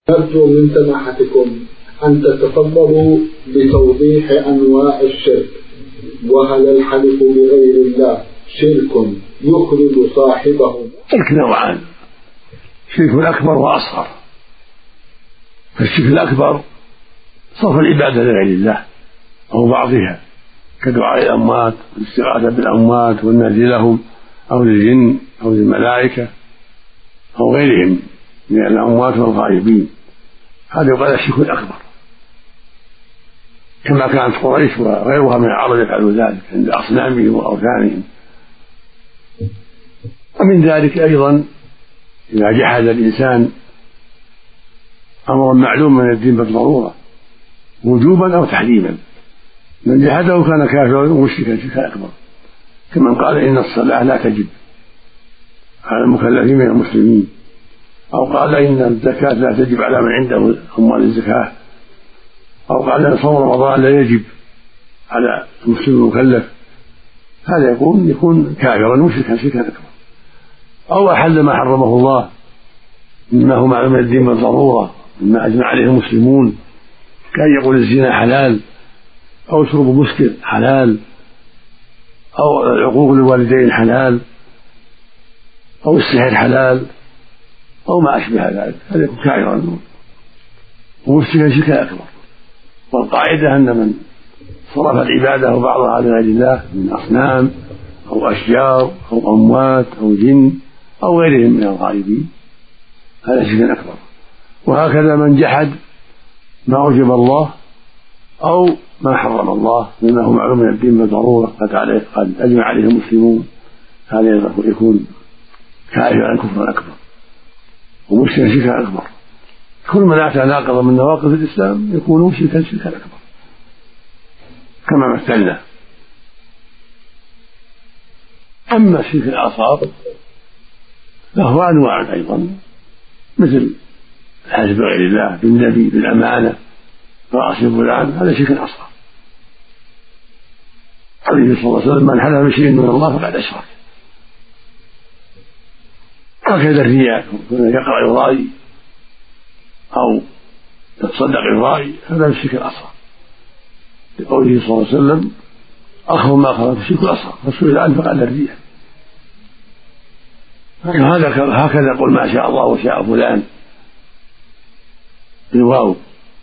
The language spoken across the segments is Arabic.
نرجو من سماحتكم أن تتفضلوا بتوضيح أنواع الشرك، وهل الحلف بغير الله شرك يخرج صاحبه؟ شرك نوعان: شرك أكبر وأصغر. فالشرك الأكبر صرف العبادة لغير الله أو بعضها كدعاء الأموات والاستغاثة بالأموات والنادي لهم أو للجن أو للملائكة أو غيرهم من الأموات والغائبين، هذا يقال الشرك الأكبر، كما كانت قريش وغيرها من العرب يفعلوا ذلك عند أصنامهم وأوثانهم. ومن ذلك أيضا إذا جحد الإنسان أمرا معلوم من الدين بالضرورة وجوبا أو تحريما، من جحده كان كافرا ومشركا شركا أكبر، كمن قال إن الصلاة لا تجب على المكلفين من المسلمين، أو قال إن الزكاة لا تجب على من عنده أموال الزكاة، أو قال إن صوم رمضان لا يجب على المسلم المكلف، هذا يكون كافرا مشركا شركا أكبر. أو أحل ما حرمه الله مما هو معلوم من الدين بالضرورة مما أجمع عليه المسلمون، كأن يقول الزنا حلال، أو شرب مسكر حلال، أو العقوق للوالدين حلال، أو السحر حلال، أو ما أشبه ذلك، هذا يكون كافرا ومشركا شركا أكبر. والقاعدة أن من صرف العبادة وبعضها لغير الله من أصنام أو أشجار أو أموات أو جن أو غيرهم من الغائبين هذا شرك أكبر. وهكذا من جحد ما أوجب الله أو ما حرم الله مما هو معلوم من الدين بالضرورة قد أجمع عليه المسلمون، هذا يكون كافرا كفرا أكبر ومشركا شركا أكبر. كل من أتى ناقضا من نواقض الإسلام يكون مشركا شركا أكبر كما مثلنا. أما الشرك الأصغر فهو أنواع أيضا، مثل الحلف بغير الله بالنبي بالأمانة رأس فلان، هذا شرك أصغر. قال صلى الله عليه وسلم: من حلف بشيء من الله فقد أشرك. وكذا الرياء، يقرأ يرائي أو يتصدق يرائي، هذا من الشرك الأصغر، لقوله صلى الله عليه وسلم: أخف ما خلق الشرك الأصغر، فسئل عنه فقال الرياء. هكذا يقول ما شاء الله وشاء فلان بالواو،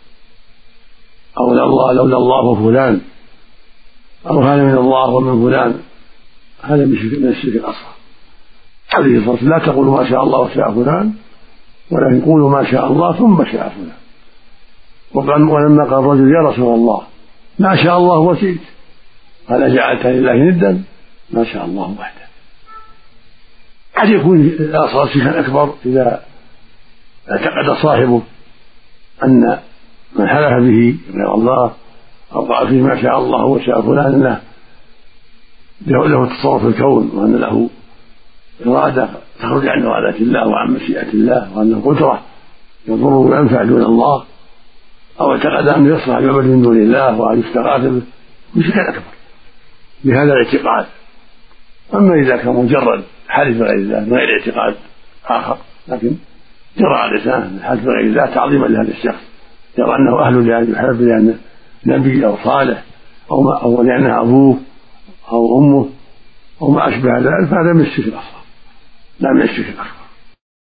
أو لولا الله وفلان، أو هذا من الله ومن فلان، هذا من الشرك الأصغر. عليه الصلاة والسلام: لا تقولوا ما شاء الله وشاء فلان، ولكن قولوا ما شاء الله ثم شاء فلان. ولما قال الرجل: يا رسول الله ما شاء الله وشئت، قال: جعلت لله ندا؟ ما شاء الله وحده. قد يكون الأصغر شركا أكبر إذا اعتقد صاحبه أن من حلف به غير الله أو قال فيه ما شاء الله وشاء فلان له تصرف في الكون، وأن له إرادة تخرج عن إرادة الله وعن مشيئة الله، وأنه قدرة يضر وينفع دون الله، أو اعتقد أنه يصلح بعبد من دون الله وأن يستغاث به، شركا أكبر بهذا الاعتقاد. أما إذا كان مجرد حلف بغير الله من غير اعتقاد آخر، لكن جرى على لسانه الحلف بغير الله تعظيما لهذا الشخص، يرى أنه أهل لأن يحلف لأنه نبي أو صالح أو لأنه أبوه أو أمه أو ما أشبه ذلك، فهذا من الشرك الأصغر لا من الشرك الأكبر.